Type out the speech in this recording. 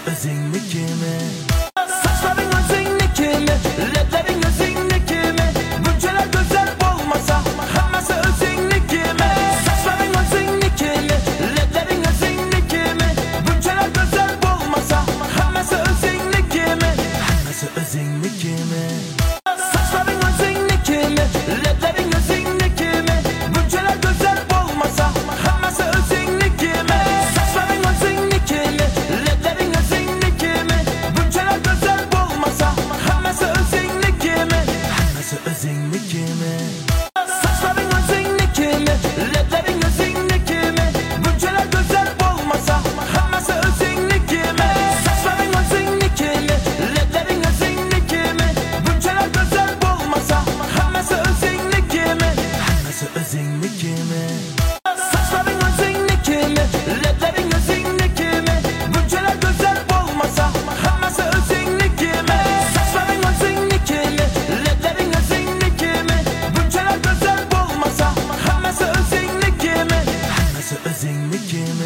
özündeki mi? Saçların özündeki mi? Ledlerin özündeki mi? Gülceler güzel olmasa hemmesi özündeki mi? Saçların özündeki mi? Ledlerin özündeki mi? Gülceler güzel olmasa hemmesi özündeki mi? Hemmesi özündeki mi? Saçların özündeki mi? Ledlerin özündeki mi? Gülceler güzel olmasa hemmesi özündeki mi? Saçların özündeki mi? Ledlerin özündeki mi? Gülceler güzel olmasa hemmesi özündeki mi? Hemmesi özündeki mi? Saçların özündeki mi? Ledlerin özündeki mi? Gülceler güzel olmasa hemmesi özündeki mi? Saçların özündeki mi? Ledlerin özündeki mi? Gülceler güzel olmasa hemmesi özündeki mi? Hemmesi özündeki mi? Saçların özündeki mi? Ledlerin özündeki mi? Gülceler güzel olmasa hemmesi özündeki mi? Saçların özündeki mi? Ledlerin özündeki mi? Gülceler güzel olmasa hemmesi özündeki mi? Hemmesi özündeki mi?